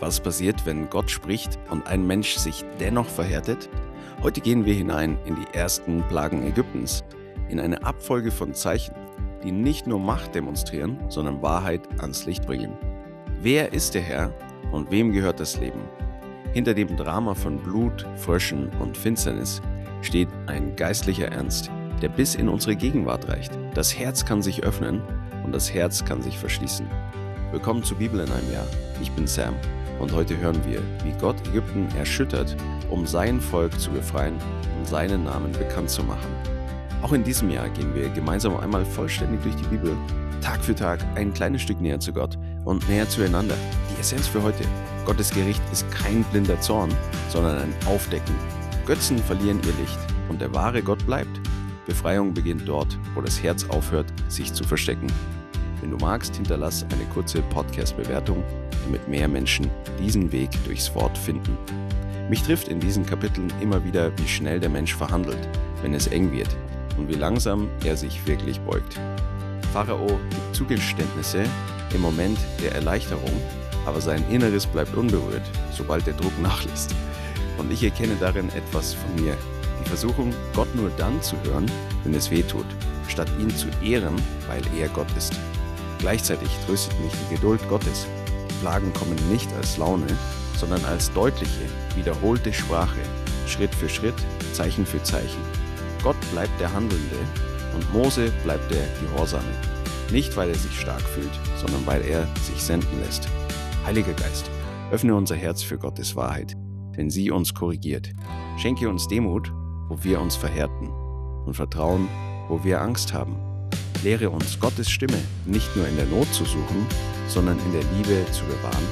Was passiert, wenn Gott spricht und ein Mensch sich dennoch verhärtet? Heute gehen wir hinein in die ersten Plagen Ägyptens, in eine Abfolge von Zeichen, die nicht nur Macht demonstrieren, sondern Wahrheit ans Licht bringen. Wer ist der Herr und wem gehört das Leben? Hinter dem Drama von Blut, Fröschen und Finsternis steht ein geistlicher Ernst, der bis in unsere Gegenwart reicht. Das Herz kann sich öffnen und das Herz kann sich verschließen. Willkommen zur Bibel in einem Jahr. Ich bin Sam und heute hören wir, wie Gott Ägypten erschüttert, um sein Volk zu befreien und seinen Namen bekannt zu machen. Auch in diesem Jahr gehen wir gemeinsam einmal vollständig durch die Bibel, Tag für Tag ein kleines Stück näher zu Gott und näher zueinander. Die Essenz für heute: Gottes Gericht ist kein blinder Zorn, sondern ein Aufdecken. Götzen verlieren ihr Licht und der wahre Gott bleibt. Befreiung beginnt dort, wo das Herz aufhört, sich zu verstecken. Wenn du magst, hinterlass eine kurze Podcast-Bewertung, damit mehr Menschen diesen Weg durchs Wort finden. Mich trifft in diesen Kapiteln immer wieder, wie schnell der Mensch verhandelt, wenn es eng wird, und wie langsam er sich wirklich beugt. Pharao gibt Zugeständnisse im Moment der Erleichterung, aber sein Inneres bleibt unberührt, sobald der Druck nachlässt. Und ich erkenne darin etwas von mir: die Versuchung, Gott nur dann zu hören, wenn es weh tut, statt ihn zu ehren, weil er Gott ist. Gleichzeitig tröstet mich die Geduld Gottes. Die Plagen kommen nicht als Laune, sondern als deutliche, wiederholte Sprache, Schritt für Schritt, Zeichen für Zeichen. Gott bleibt der Handelnde und Mose bleibt der Gehorsame. Nicht, weil er sich stark fühlt, sondern weil er sich senden lässt. Heiliger Geist, öffne unser Herz für Gottes Wahrheit, denn sie uns korrigiert. Schenke uns Demut, wo wir uns verhärten, und Vertrauen, wo wir Angst haben. Lehre uns, Gottes Stimme nicht nur in der Not zu suchen, sondern in der Liebe zu bewahren.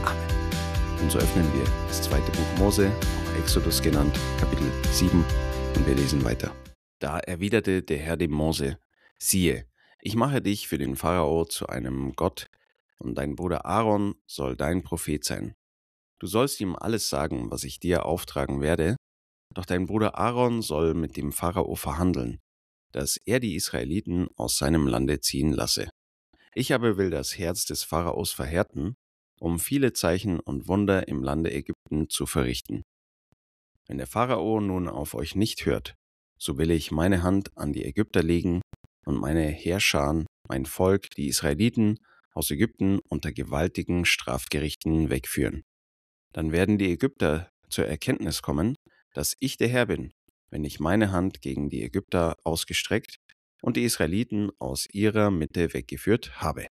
Amen. Und so öffnen wir das zweite Buch Mose, auch Exodus genannt, Kapitel 7, und wir lesen weiter. Da erwiderte der Herr dem Mose: Siehe, ich mache dich für den Pharao zu einem Gott, und dein Bruder Aaron soll dein Prophet sein. Du sollst ihm alles sagen, was ich dir auftragen werde, doch dein Bruder Aaron soll mit dem Pharao verhandeln, dass er die Israeliten aus seinem Lande ziehen lasse. Ich aber will das Herz des Pharaos verhärten, um viele Zeichen und Wunder im Lande Ägypten zu verrichten. Wenn der Pharao nun auf euch nicht hört, so will ich meine Hand an die Ägypter legen und meine Heerscharen, mein Volk, die Israeliten, aus Ägypten unter gewaltigen Strafgerichten wegführen. Dann werden die Ägypter zur Erkenntnis kommen, dass ich der Herr bin, wenn ich meine Hand gegen die Ägypter ausgestreckt und die Israeliten aus ihrer Mitte weggeführt habe.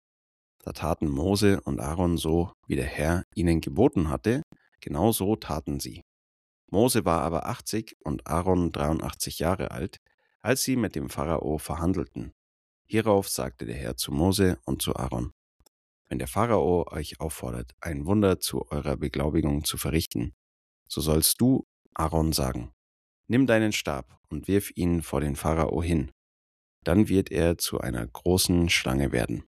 Da taten Mose und Aaron so, wie der Herr ihnen geboten hatte, genau so taten sie. Mose war aber 80 und Aaron 83 Jahre alt, als sie mit dem Pharao verhandelten. Hierauf sagte der Herr zu Mose und zu Aaron: Wenn der Pharao euch auffordert, ein Wunder zu eurer Beglaubigung zu verrichten, so sollst du, Aaron, sagen: Nimm deinen Stab und wirf ihn vor den Pharao hin. Dann wird er zu einer großen Schlange werden.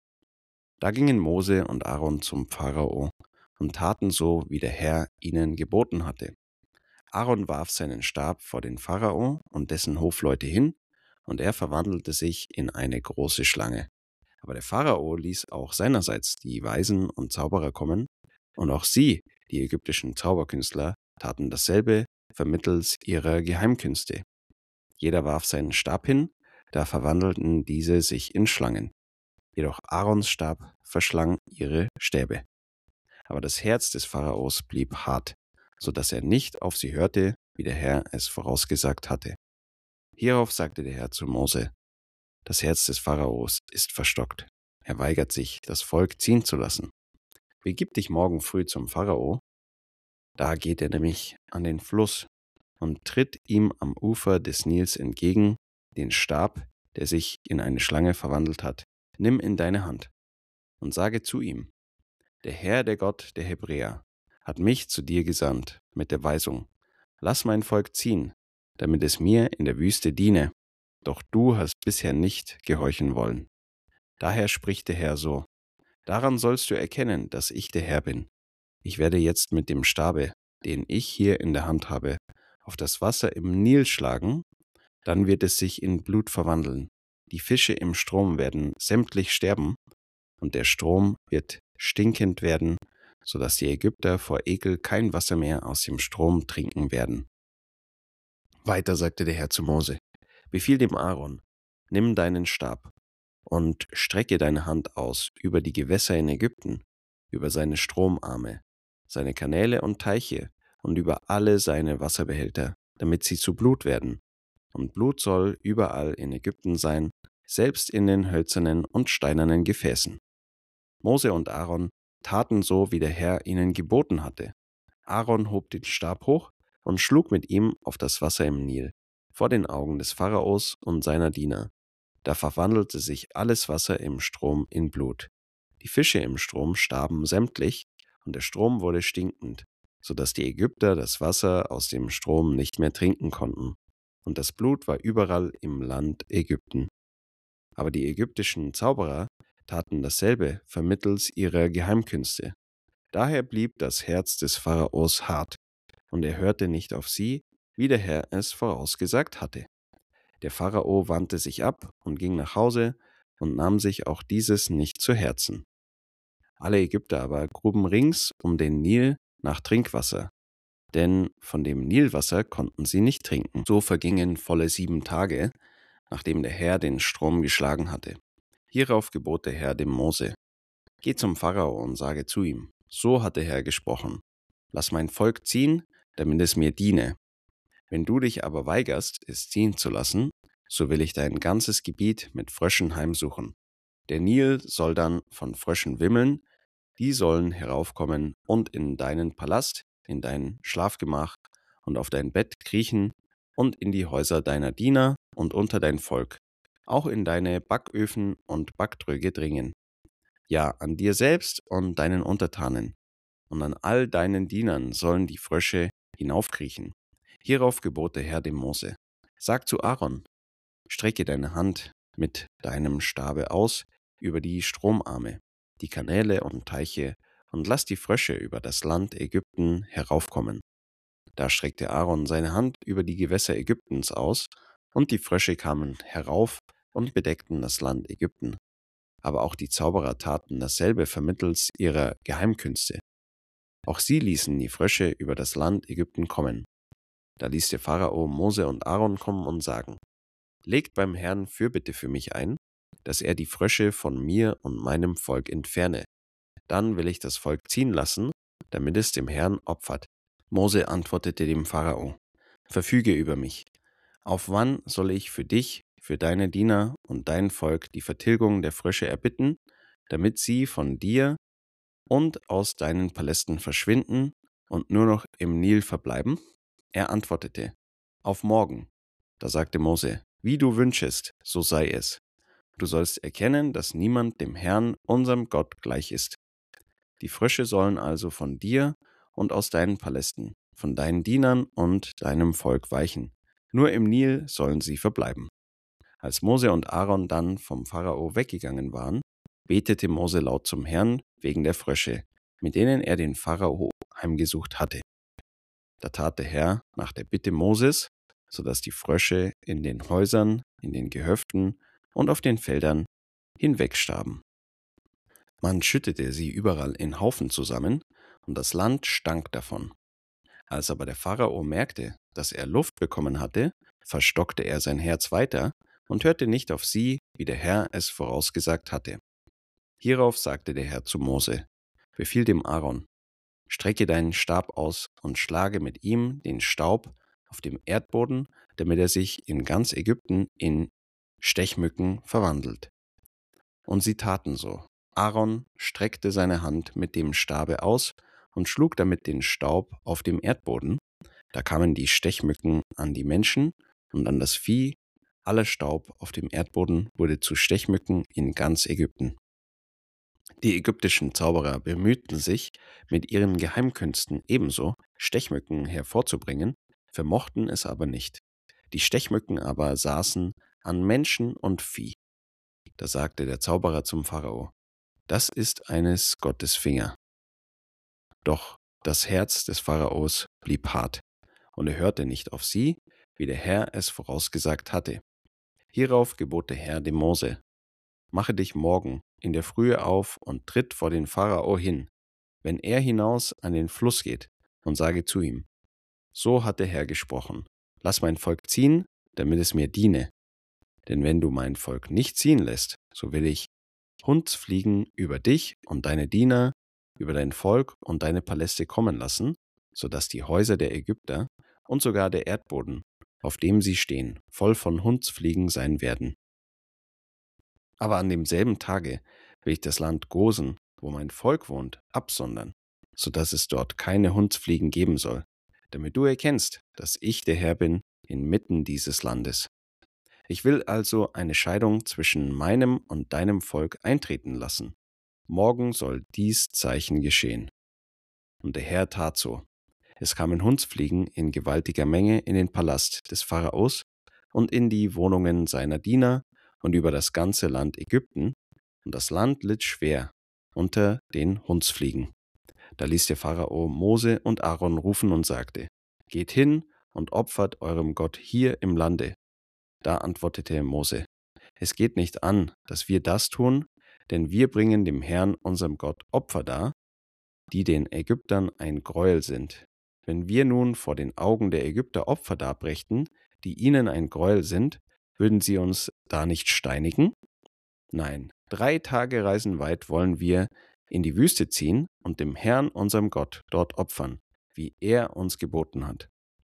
Da gingen Mose und Aaron zum Pharao und taten so, wie der Herr ihnen geboten hatte. Aaron warf seinen Stab vor den Pharao und dessen Hofleute hin, und er verwandelte sich in eine große Schlange. Aber der Pharao ließ auch seinerseits die Weisen und Zauberer kommen, und auch sie, die ägyptischen Zauberkünstler, taten dasselbe vermittels ihrer Geheimkünste. Jeder warf seinen Stab hin, da verwandelten diese sich in Schlangen. Jedoch Aarons Stab verschlang ihre Stäbe. Aber das Herz des Pharaos blieb hart, so dass er nicht auf sie hörte, wie der Herr es vorausgesagt hatte. Hierauf sagte der Herr zu Mose: Das Herz des Pharaos ist verstockt. Er weigert sich, das Volk ziehen zu lassen. Begib dich morgen früh zum Pharao. Da geht er nämlich an den Fluss und tritt ihm am Ufer des Nils entgegen. Den Stab, der sich in eine Schlange verwandelt hat, nimm in deine Hand und sage zu ihm: Der Herr, der Gott der Hebräer, hat mich zu dir gesandt mit der Weisung: Lass mein Volk ziehen, damit es mir in der Wüste diene. Doch du hast bisher nicht gehorchen wollen. Daher spricht der Herr so: Daran sollst du erkennen, dass ich der Herr bin. Ich werde jetzt mit dem Stabe, den ich hier in der Hand habe, auf das Wasser im Nil schlagen, dann wird es sich in Blut verwandeln. Die Fische im Strom werden sämtlich sterben, und der Strom wird stinkend werden, sodass die Ägypter vor Ekel kein Wasser mehr aus dem Strom trinken werden. Weiter sagte der Herr zu Mose: Befiehl dem Aaron: Nimm deinen Stab und strecke deine Hand aus über die Gewässer in Ägypten, über seine Stromarme, seine Kanäle und Teiche und über alle seine Wasserbehälter, damit sie zu Blut werden. Und Blut soll überall in Ägypten sein, selbst in den hölzernen und steinernen Gefäßen. Mose und Aaron taten so, wie der Herr ihnen geboten hatte. Aaron hob den Stab hoch und schlug mit ihm auf das Wasser im Nil, vor den Augen des Pharaos und seiner Diener. Da verwandelte sich alles Wasser im Strom in Blut. Die Fische im Strom starben sämtlich, und der Strom wurde stinkend, so dass die Ägypter das Wasser aus dem Strom nicht mehr trinken konnten. Und das Blut war überall im Land Ägypten. Aber die ägyptischen Zauberer taten dasselbe vermittels ihrer Geheimkünste. Daher blieb das Herz des Pharaos hart, und er hörte nicht auf sie, wie der Herr es vorausgesagt hatte. Der Pharao wandte sich ab und ging nach Hause und nahm sich auch dieses nicht zu Herzen. Alle Ägypter aber gruben rings um den Nil nach Trinkwasser, denn von dem Nilwasser konnten sie nicht trinken. So vergingen volle 7 Tage, nachdem der Herr den Strom geschlagen hatte. Hierauf gebot der Herr dem Mose: Geh zum Pharao und sage zu ihm: So hat der Herr gesprochen: Lass mein Volk ziehen, damit es mir diene. Wenn du dich aber weigerst, es ziehen zu lassen, so will ich dein ganzes Gebiet mit Fröschen heimsuchen. Der Nil soll dann von Fröschen wimmeln, die sollen heraufkommen und in deinen Palast, in dein Schlafgemach und auf dein Bett kriechen und in die Häuser deiner Diener und unter dein Volk, auch in deine Backöfen und Backtröge dringen. Ja, an dir selbst und deinen Untertanen und an all deinen Dienern sollen die Frösche hinaufkriechen. Hierauf gebot der Herr dem Mose: Sag zu Aaron: Strecke deine Hand mit deinem Stabe aus über die Stromarme, die Kanäle und Teiche, und lass die Frösche über das Land Ägypten heraufkommen. Da streckte Aaron seine Hand über die Gewässer Ägyptens aus, und die Frösche kamen herauf und bedeckten das Land Ägypten. Aber auch die Zauberer taten dasselbe vermittels ihrer Geheimkünste. Auch sie ließen die Frösche über das Land Ägypten kommen. Da ließ der Pharao Mose und Aaron kommen und sagen: Legt beim Herrn Fürbitte für mich ein, dass er die Frösche von mir und meinem Volk entferne. Dann will ich das Volk ziehen lassen, damit es dem Herrn opfert. Mose antwortete dem Pharao: Verfüge über mich. Auf wann soll ich für dich, für deine Diener und dein Volk die Vertilgung der Frösche erbitten, damit sie von dir und aus deinen Palästen verschwinden und nur noch im Nil verbleiben? Er antwortete: Auf morgen. Da sagte Mose: Wie du wünschest, so sei es. Du sollst erkennen, dass niemand dem Herrn, unserem Gott, gleich ist. Die Frösche sollen also von dir und aus deinen Palästen, von deinen Dienern und deinem Volk weichen. Nur im Nil sollen sie verbleiben. Als Mose und Aaron dann vom Pharao weggegangen waren, betete Mose laut zum Herrn wegen der Frösche, mit denen er den Pharao heimgesucht hatte. Da tat der Herr nach der Bitte Moses, sodass die Frösche in den Häusern, in den Gehöften und auf den Feldern hinwegstarben. Man schüttete sie überall in Haufen zusammen, und das Land stank davon. Als aber der Pharao merkte, dass er Luft bekommen hatte, verstockte er sein Herz weiter und hörte nicht auf sie, wie der Herr es vorausgesagt hatte. Hierauf sagte der Herr zu Mose: Befiehl dem Aaron: Strecke deinen Stab aus und schlage mit ihm den Staub auf dem Erdboden, damit er sich in ganz Ägypten in Stechmücken verwandelt. Und sie taten so. Aaron streckte seine Hand mit dem Stabe aus und schlug damit den Staub auf dem Erdboden. Da kamen die Stechmücken an die Menschen und an das Vieh. Aller Staub auf dem Erdboden wurde zu Stechmücken in ganz Ägypten. Die ägyptischen Zauberer bemühten sich, mit ihren Geheimkünsten ebenso Stechmücken hervorzubringen, vermochten es aber nicht. Die Stechmücken aber saßen an Menschen und Vieh. Da sagte der Zauberer zum Pharao: Das ist eines Gottes Finger. Doch das Herz des Pharaos blieb hart, und er hörte nicht auf sie, wie der Herr es vorausgesagt hatte. Hierauf gebot der Herr dem Mose: Mache dich morgen in der Frühe auf und tritt vor den Pharao hin. wenn er hinaus an den Fluss geht, und sage zu ihm, so hat der Herr gesprochen, lass mein Volk ziehen, damit es mir diene. Denn wenn du mein Volk nicht ziehen lässt, so will ich Hundsfliegen über dich und deine Diener, über dein Volk und deine Paläste kommen lassen, so dass die Häuser der Ägypter und sogar der Erdboden, auf dem sie stehen, voll von Hundsfliegen sein werden. Aber an demselben Tage will ich das Land Gosen, wo mein Volk wohnt, absondern, so dass es dort keine Hundsfliegen geben soll, damit du erkennst, dass ich der Herr bin inmitten dieses Landes. Ich will also eine Scheidung zwischen meinem und deinem Volk eintreten lassen. Morgen soll dies Zeichen geschehen. Und der Herr tat so. Es kamen Hundsfliegen in gewaltiger Menge in den Palast des Pharaos und in die Wohnungen seiner Diener und über das ganze Land Ägypten, und das Land litt schwer unter den Hundsfliegen. Da ließ der Pharao Mose und Aaron rufen und sagte, geht hin und opfert eurem Gott hier im Lande. Da antwortete Mose, es geht nicht an, dass wir das tun, denn wir bringen dem Herrn, unserem Gott, Opfer dar, die den Ägyptern ein Greuel sind. Wenn wir nun vor den Augen der Ägypter Opfer darbrächten, die ihnen ein Greuel sind, würden sie uns da nicht steinigen? Nein, 3 Tage Reisen weit wollen wir in die Wüste ziehen und dem Herrn, unserem Gott, dort opfern, wie er uns geboten hat.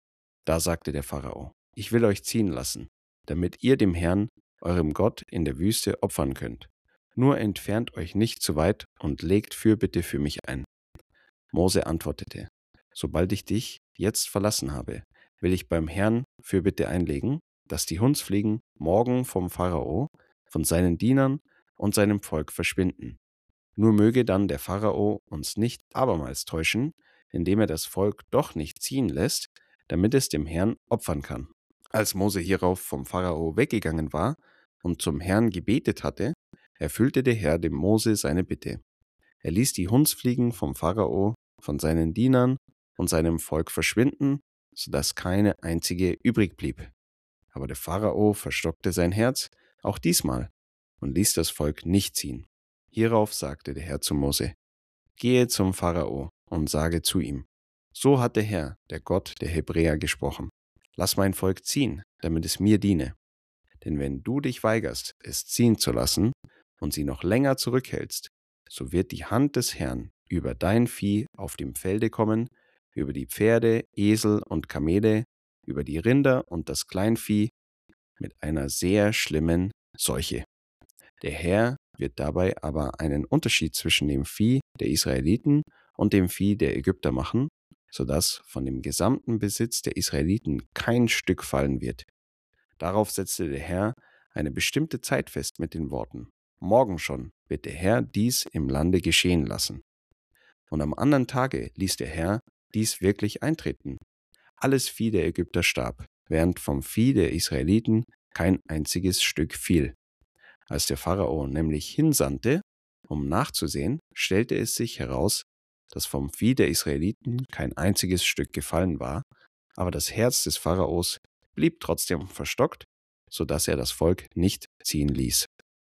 Da sagte der Pharao, ich will euch ziehen lassen, damit ihr dem Herrn, eurem Gott, in der Wüste opfern könnt. Nur entfernt euch nicht zu weit und legt Fürbitte für mich ein. Mose antwortete, sobald ich dich jetzt verlassen habe, will ich beim Herrn Fürbitte einlegen, dass die Hundsfliegen morgen vom Pharao, von seinen Dienern und seinem Volk verschwinden. Nur möge dann der Pharao uns nicht abermals täuschen, indem er das Volk doch nicht ziehen lässt, damit es dem Herrn opfern kann. Als Mose hierauf vom Pharao weggegangen war und zum Herrn gebetet hatte, erfüllte der Herr dem Mose seine Bitte. Er ließ die Hundsfliegen vom Pharao, von seinen Dienern und seinem Volk verschwinden, sodass keine einzige übrig blieb. Aber der Pharao verstockte sein Herz, auch diesmal, und ließ das Volk nicht ziehen. Hierauf sagte der Herr zu Mose, gehe zum Pharao und sage zu ihm, so hat der Herr, der Gott der Hebräer, gesprochen. Lass mein Volk ziehen, damit es mir diene. Denn wenn du dich weigerst, es ziehen zu lassen und sie noch länger zurückhältst, so wird die Hand des Herrn über dein Vieh auf dem Felde kommen, über die Pferde, Esel und Kamele, über die Rinder und das Kleinvieh, mit einer sehr schlimmen Seuche. Der Herr wird dabei aber einen Unterschied zwischen dem Vieh der Israeliten und dem Vieh der Ägypter machen, sodass von dem gesamten Besitz der Israeliten kein Stück fallen wird. Darauf setzte der Herr eine bestimmte Zeit fest mit den Worten, morgen schon wird der Herr dies im Lande geschehen lassen. Und am anderen Tage ließ der Herr dies wirklich eintreten. Alles Vieh der Ägypter starb, während vom Vieh der Israeliten kein einziges Stück fiel. Als der Pharao nämlich hinsandte, um nachzusehen, stellte es sich heraus, dass vom Vieh der Israeliten kein einziges Stück gefallen war, aber das Herz des Pharaos blieb trotzdem verstockt, so dass er das Volk nicht ziehen ließ.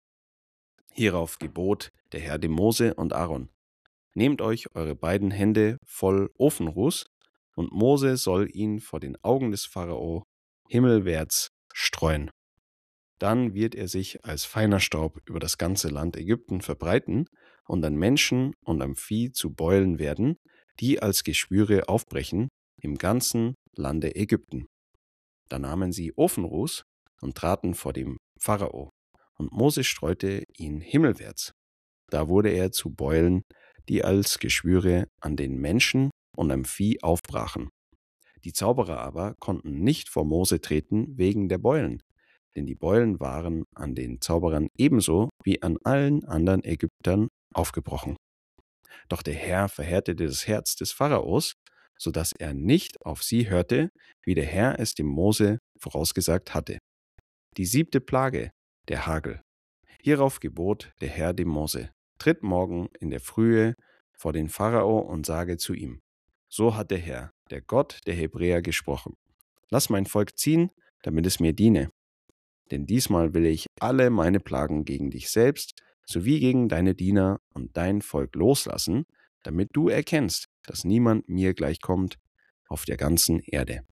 Hierauf gebot der Herr dem Mose und Aaron, nehmt euch eure beiden Hände voll Ofenruß, und Mose soll ihn vor den Augen des Pharao himmelwärts streuen. Dann wird er sich als feiner Staub über das ganze Land Ägypten verbreiten und an Menschen und am Vieh zu Beulen werden, die als Geschwüre aufbrechen im ganzen Lande Ägypten. Da nahmen sie Ofenruß und traten vor dem Pharao, und Mose streute ihn himmelwärts. Da wurde er zu Beulen, die als Geschwüre an den Menschen und am Vieh aufbrachen. Die Zauberer aber konnten nicht vor Mose treten wegen der Beulen, denn die Beulen waren an den Zauberern ebenso wie an allen anderen Ägyptern aufgebrochen. Doch der Herr verhärtete das Herz des Pharaos, so dass er nicht auf sie hörte, wie der Herr es dem Mose vorausgesagt hatte. Die 7. Plage, der Hagel. Hierauf gebot der Herr dem Mose, tritt morgen in der Frühe vor den Pharao und sage zu ihm, so hat der Herr, der Gott der Hebräer, gesprochen. Lass mein Volk ziehen, damit es mir diene. Denn diesmal will ich alle meine Plagen gegen dich selbst sowie gegen deine Diener und dein Volk loslassen, damit du erkennst, dass niemand mir gleichkommt auf der ganzen Erde.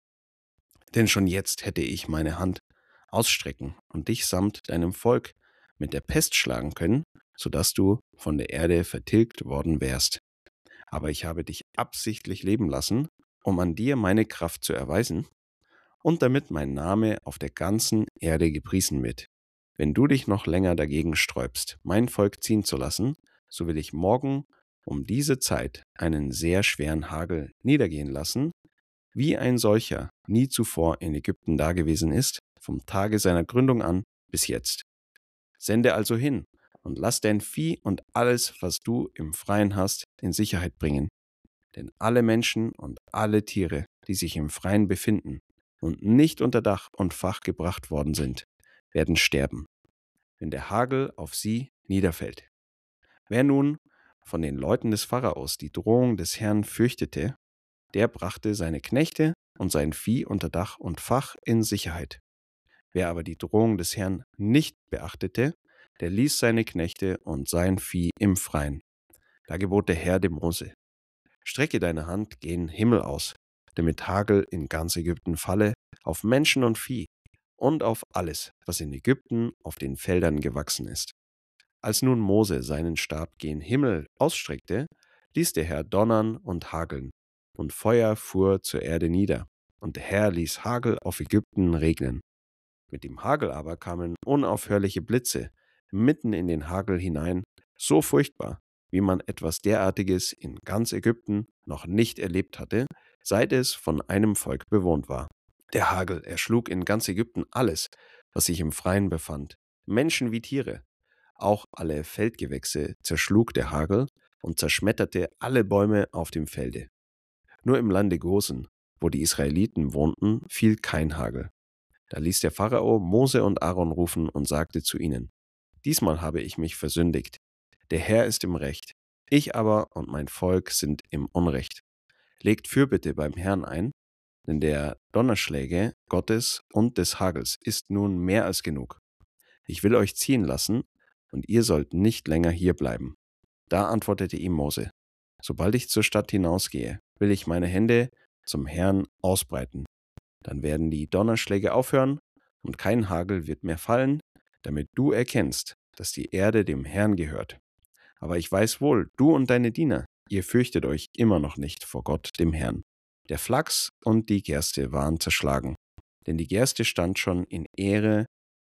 Denn schon jetzt hätte ich meine Hand ausstrecken und dich samt deinem Volk mit der Pest schlagen können, sodass du von der Erde vertilgt worden wärst. Aber ich habe dich absichtlich leben lassen, um an dir meine Kraft zu erweisen und damit mein Name auf der ganzen Erde gepriesen wird. Wenn du dich noch länger dagegen sträubst, mein Volk ziehen zu lassen, so will ich morgen um diese Zeit einen sehr schweren Hagel niedergehen lassen, wie ein solcher nie zuvor in Ägypten dagewesen ist, vom Tage seiner Gründung an bis jetzt. Sende also hin und lass dein Vieh und alles, was du im Freien hast, in Sicherheit bringen. Denn alle Menschen und alle Tiere, die sich im Freien befinden und nicht unter Dach und Fach gebracht worden sind, werden sterben, wenn der Hagel auf sie niederfällt. Wer nun von den Leuten des Pharaos die Drohung des Herrn fürchtete, der brachte seine Knechte und sein Vieh unter Dach und Fach in Sicherheit. Wer aber die Drohung des Herrn nicht beachtete, der ließ seine Knechte und sein Vieh im Freien. Da gebot der Herr dem Mose: Strecke deine Hand gen Himmel aus, damit Hagel in ganz Ägypten falle, auf Menschen und Vieh und auf alles, was in Ägypten auf den Feldern gewachsen ist. Als nun Mose seinen Stab gen Himmel ausstreckte, ließ der Herr donnern und hageln, und Feuer fuhr zur Erde nieder, und der Herr ließ Hagel auf Ägypten regnen. Mit dem Hagel aber kamen unaufhörliche Blitze mitten in den Hagel hinein, so furchtbar, wie man etwas derartiges in ganz Ägypten noch nicht erlebt hatte, seit es von einem Volk bewohnt war. Der Hagel erschlug in ganz Ägypten alles, was sich im Freien befand, Menschen wie Tiere. Auch alle Feldgewächse zerschlug der Hagel und zerschmetterte alle Bäume auf dem Felde. Nur im Lande Gosen, wo die Israeliten wohnten, fiel kein Hagel. Da ließ der Pharao Mose und Aaron rufen und sagte zu ihnen: Diesmal habe ich mich versündigt. Der Herr ist im Recht, ich aber und mein Volk sind im Unrecht. Legt Fürbitte beim Herrn ein, denn der Donnerschläge Gottes und des Hagels ist nun mehr als genug. Ich will euch ziehen lassen, und ihr sollt nicht länger hier bleiben. Da antwortete ihm Mose: Sobald ich zur Stadt hinausgehe, will ich meine Hände zum Herrn ausbreiten. Dann werden die Donnerschläge aufhören und kein Hagel wird mehr fallen, damit du erkennst, dass die Erde dem Herrn gehört. Aber ich weiß wohl, du und deine Diener, ihr fürchtet euch immer noch nicht vor Gott, dem Herrn. Der Flachs und die Gerste waren zerschlagen, denn die Gerste stand schon in Ähre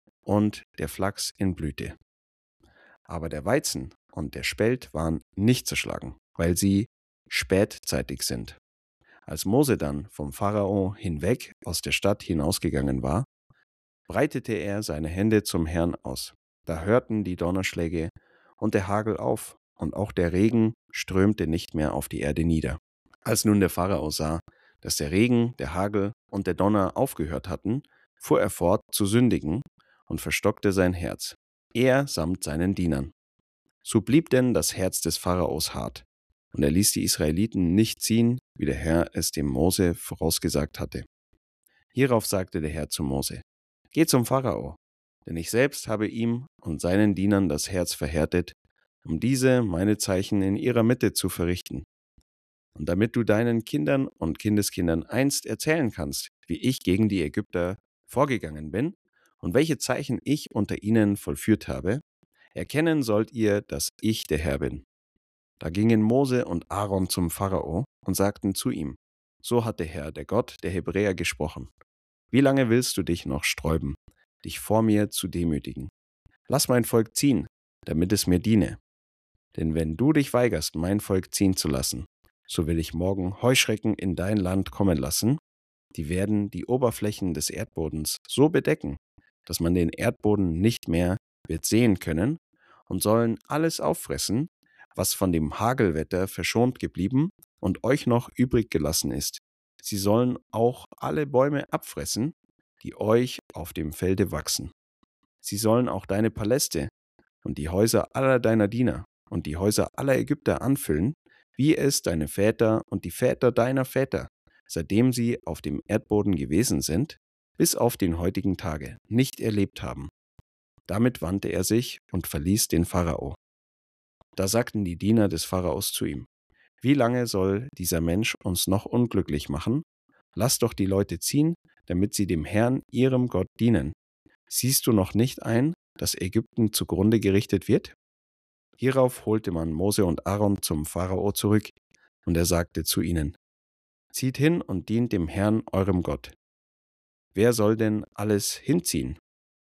und der Flachs in Blüte. Aber der Weizen und der Spelt waren nicht zerschlagen, weil sie spätzeitig sind. Als Mose dann vom Pharao hinweg aus der Stadt hinausgegangen war, breitete er seine Hände zum Herrn aus. Da hörten die Donnerschläge und der Hagel auf, und auch der Regen strömte nicht mehr auf die Erde nieder. Als nun der Pharao sah, dass der Regen, der Hagel und der Donner aufgehört hatten, fuhr er fort zu sündigen und verstockte sein Herz, er samt seinen Dienern. So blieb denn das Herz des Pharaos hart, und er ließ die Israeliten nicht ziehen, wie der Herr es dem Mose vorausgesagt hatte. Hierauf sagte der Herr zu Mose: Geh zum Pharao, denn ich selbst habe ihm und seinen Dienern das Herz verhärtet, um diese meine Zeichen in ihrer Mitte zu verrichten. Und damit du deinen Kindern und Kindeskindern einst erzählen kannst, wie ich gegen die Ägypter vorgegangen bin und welche Zeichen ich unter ihnen vollführt habe, erkennen sollt ihr, dass ich der Herr bin. Da gingen Mose und Aaron zum Pharao und sagten zu ihm: So hat der Herr, der Gott der Hebräer, gesprochen. Wie lange willst du dich noch sträuben, dich vor mir zu demütigen? Lass mein Volk ziehen, damit es mir diene. Denn wenn du dich weigerst, mein Volk ziehen zu lassen, so will ich morgen Heuschrecken in dein Land kommen lassen, die werden die Oberflächen des Erdbodens so bedecken, dass man den Erdboden nicht mehr wird sehen können, und sollen alles auffressen, was von dem Hagelwetter verschont geblieben und euch noch übrig gelassen ist. Sie sollen auch alle Bäume abfressen, die euch auf dem Felde wachsen. Sie sollen auch deine Paläste und die Häuser aller deiner Diener und die Häuser aller Ägypter anfüllen, wie es deine Väter und die Väter deiner Väter, seitdem sie auf dem Erdboden gewesen sind, bis auf den heutigen Tage, nicht erlebt haben. Damit wandte er sich und verließ den Pharao. Da sagten die Diener des Pharaos zu ihm: Wie lange soll dieser Mensch uns noch unglücklich machen? Lass doch die Leute ziehen, damit sie dem Herrn, ihrem Gott, dienen. Siehst du noch nicht ein, dass Ägypten zugrunde gerichtet wird?“ Hierauf holte man Mose und Aaron zum Pharao zurück, und er sagte zu ihnen: „Zieht hin und dient dem Herrn, eurem Gott. Wer soll denn alles hinziehen?“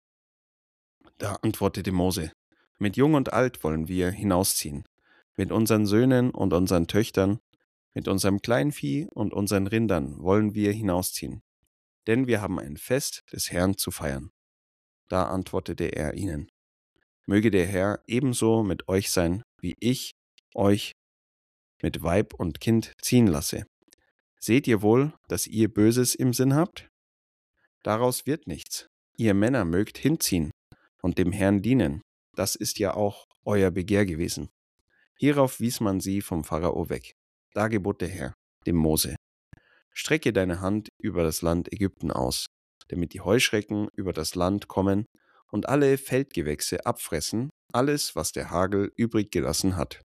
Da antwortete Mose: „Mit Jung und Alt wollen wir hinausziehen, mit unseren Söhnen und unseren Töchtern, mit unserem Kleinvieh und unseren Rindern wollen wir hinausziehen, denn wir haben ein Fest des Herrn zu feiern.“ Da antwortete er ihnen: „Möge der Herr ebenso mit euch sein, wie ich euch mit Weib und Kind ziehen lasse. Seht ihr wohl, dass ihr Böses im Sinn habt? Daraus wird nichts. Ihr Männer mögt hinziehen und dem Herrn dienen. Das ist ja auch euer Begehr gewesen.“ Hierauf wies man sie vom Pharao weg. Da gebot der Herr dem Mose: „Strecke deine Hand über das Land Ägypten aus, damit die Heuschrecken über das Land kommen und alle Feldgewächse abfressen, alles, was der Hagel übrig gelassen hat.“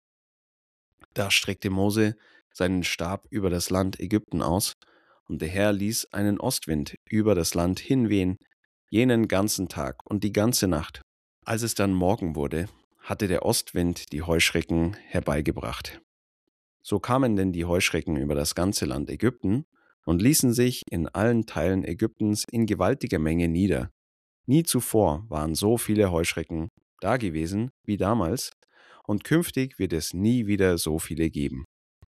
Da streckte Mose seinen Stab über das Land Ägypten aus, und der Herr ließ einen Ostwind über das Land hinwehen, jenen ganzen Tag und die ganze Nacht. Als es dann Morgen wurde, hatte der Ostwind die Heuschrecken herbeigebracht. So kamen denn die Heuschrecken über das ganze Land Ägypten und ließen sich in allen Teilen Ägyptens in gewaltiger Menge nieder. Nie zuvor waren so viele Heuschrecken dagewesen wie damals, und künftig wird es nie wieder so viele geben.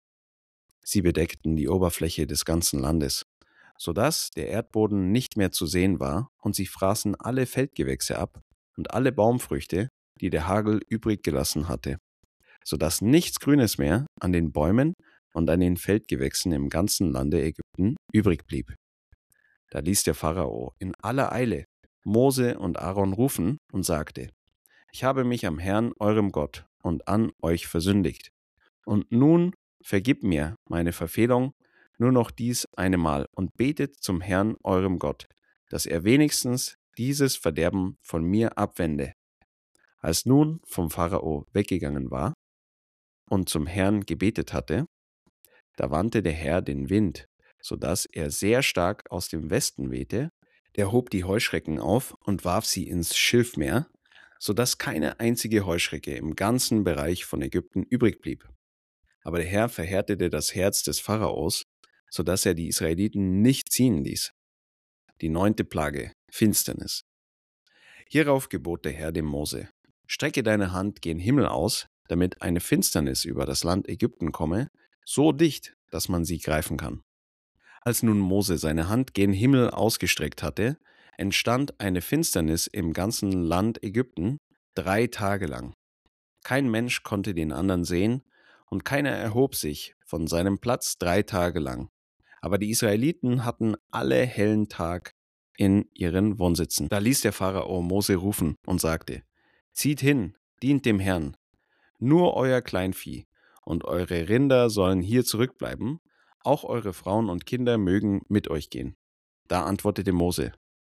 Sie bedeckten die Oberfläche des ganzen Landes, sodass der Erdboden nicht mehr zu sehen war, und sie fraßen alle Feldgewächse ab und alle Baumfrüchte, die der Hagel übrig gelassen hatte, sodass nichts Grünes mehr an den Bäumen und an den Feldgewächsen im ganzen Lande Ägypten übrig blieb. Da ließ der Pharao in aller Eile Mose und Aaron rufen und sagte: „Ich habe mich am Herrn, eurem Gott, und an euch versündigt. Und nun vergib mir meine Verfehlung nur noch dies eine Mal und betet zum Herrn, eurem Gott, dass er wenigstens dieses Verderben von mir abwende.“ Als nun vom Pharao weggegangen war und zum Herrn gebetet hatte, da wandte der Herr den Wind, sodass er sehr stark aus dem Westen wehte. Der hob die Heuschrecken auf und warf sie ins Schilfmeer, sodass keine einzige Heuschrecke im ganzen Bereich von Ägypten übrig blieb. Aber der Herr verhärtete das Herz des Pharaos, sodass er die Israeliten nicht ziehen ließ. Die 9. Plage, Finsternis. Hierauf gebot der Herr dem Mose: „Strecke deine Hand gen Himmel aus, damit eine Finsternis über das Land Ägypten komme, so dicht, dass man sie greifen kann.“ Als nun Mose seine Hand gen Himmel ausgestreckt hatte, entstand eine Finsternis im ganzen Land Ägypten 3 Tage lang. Kein Mensch konnte den anderen sehen, und keiner erhob sich von seinem Platz 3 Tage lang. Aber die Israeliten hatten alle hellen Tag in ihren Wohnsitzen. Da ließ der Pharao Mose rufen und sagte: „Zieht hin, dient dem Herrn. Nur euer Kleinvieh und eure Rinder sollen hier zurückbleiben, auch eure Frauen und Kinder mögen mit euch gehen.“ Da antwortete Mose: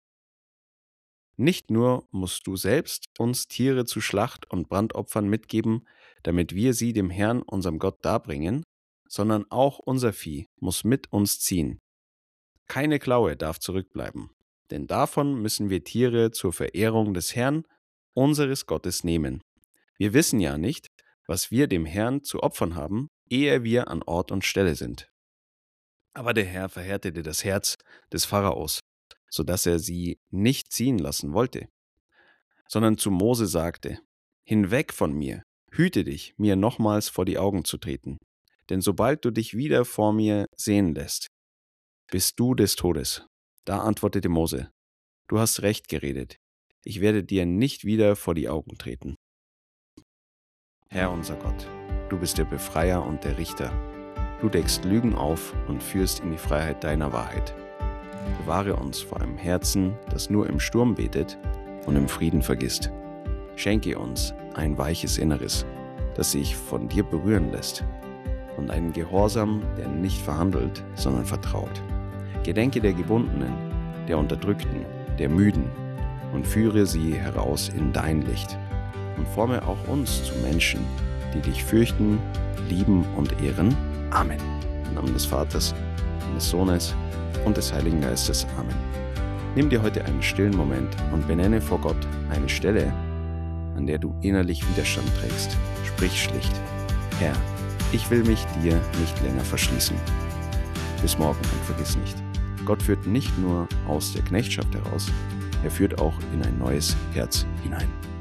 „Nicht nur musst du selbst uns Tiere zu Schlacht und Brandopfern mitgeben, damit wir sie dem Herrn, unserem Gott, darbringen, sondern auch unser Vieh muss mit uns ziehen. Keine Klaue darf zurückbleiben, denn davon müssen wir Tiere zur Verehrung des Herrn, unseres Gottes, nehmen. Wir wissen ja nicht, was wir dem Herrn zu opfern haben, ehe wir an Ort und Stelle sind.“ Aber der Herr verhärtete das Herz des Pharaos, sodass er sie nicht ziehen lassen wollte, sondern zu Mose sagte: „Hinweg von mir, hüte dich, mir nochmals vor die Augen zu treten, denn sobald du dich wieder vor mir sehen lässt, bist du des Todes.“ Da antwortete Mose: „Du hast recht geredet, ich werde dir nicht wieder vor die Augen treten. Herr unser Gott, du bist der Befreier und der Richter. Du deckst Lügen auf und führst in die Freiheit deiner Wahrheit. Bewahre uns vor einem Herzen, das nur im Sturm betet und im Frieden vergisst. Schenke uns ein weiches Inneres, das sich von dir berühren lässt, und einen Gehorsam, der nicht verhandelt, sondern vertraut. Gedenke der Gebundenen, der Unterdrückten, der Müden, und führe sie heraus in dein Licht. Und forme auch uns zu Menschen, die dich fürchten, lieben und ehren. Amen. Im Namen des Vaters, des Sohnes und des Heiligen Geistes. Amen. Nimm dir heute einen stillen Moment und benenne vor Gott eine Stelle, an der du innerlich Widerstand trägst. Sprich schlicht: Herr, ich will mich dir nicht länger verschließen. Bis morgen und vergiss nicht, Gott führt nicht nur aus der Knechtschaft heraus, er führt auch in ein neues Herz hinein.